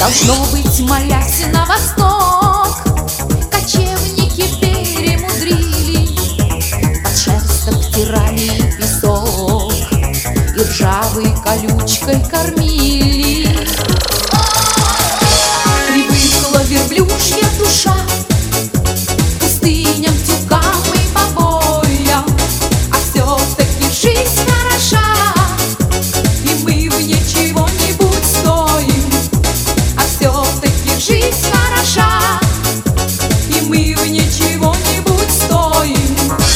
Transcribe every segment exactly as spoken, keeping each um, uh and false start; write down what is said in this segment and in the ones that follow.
Должно быть, молясь на восток, кочевники перемудрили, подшерсток втирали песок и ржавой колючкой кормили. Привыкла верблюжья душа к пустыням, тюкам и побоям, а все-таки жизнь хороша, и мы в ней чего-нибудь стоим. А все-таки жизнь хороша, и мы в ней чего-нибудь стоим.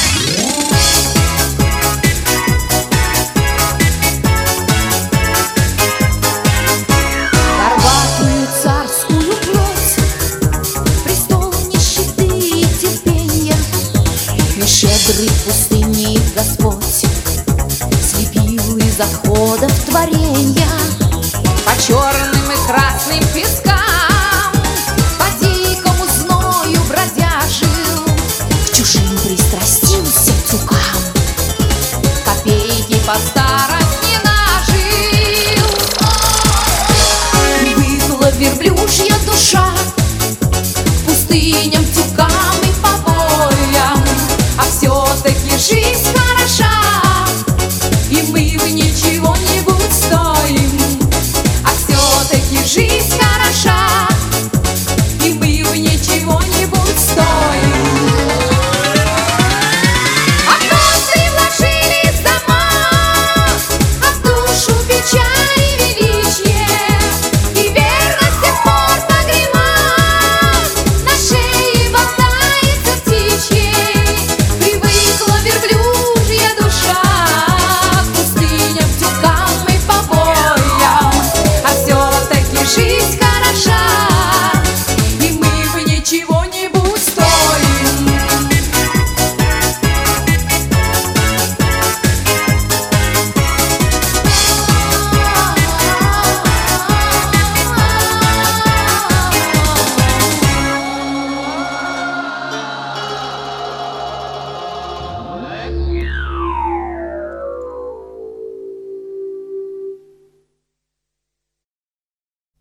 Горбатую царскую плоть, престол нищеты и терпенья, но щедрый пустыни Господь слепил из отходов творенья. По черным и красным пескам, по дикому зною бродяжил, к чужим пристрастился тюкам, копейки по старости нажил. Привыкла верблюжья душа к пустыням,